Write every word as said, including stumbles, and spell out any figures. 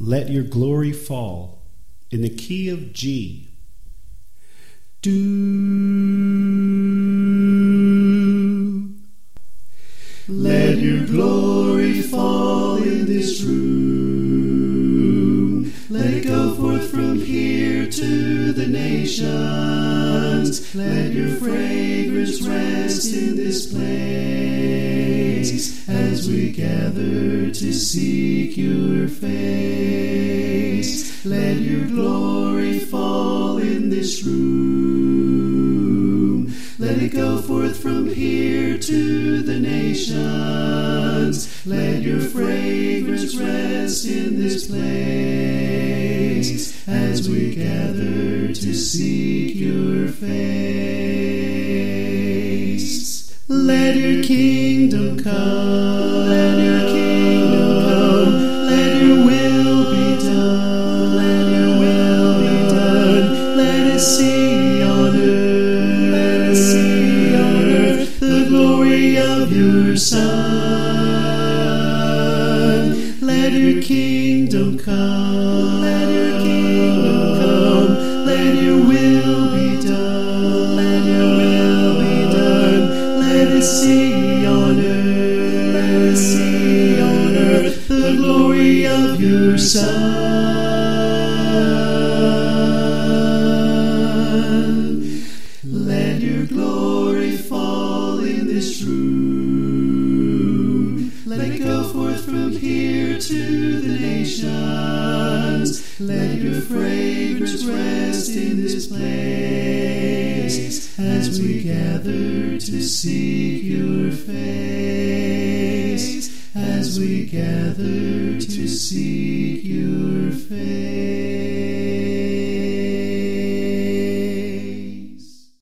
Let Your Glory Fall in the key of G. Do. Let Your glory fall in this room. Let it go forth from here to the nations. Let Your fragrance rest in this place as we gather to seek Your face. Let Your glory fall in this room. Let it go forth from here to the nations. Let Your fragrance rest in this place as we gather to seek Your face. Let Your kingdom come. Let Your kingdom come. Let Your will be done. Let Your will be done. Let us see on earth. Let us see on earth the glory of Your Son. Let Your kingdom come. Let Your kingdom come. Let Your will be done. Let Your will be done. Let us see on earth. Let us see on earth the glory of Your Son. Let Your glory fall in this room. Let it go forth from here to the nations. Let Your fragrance rest in this place as we gather to seek Your face. As we gather to seek Your face.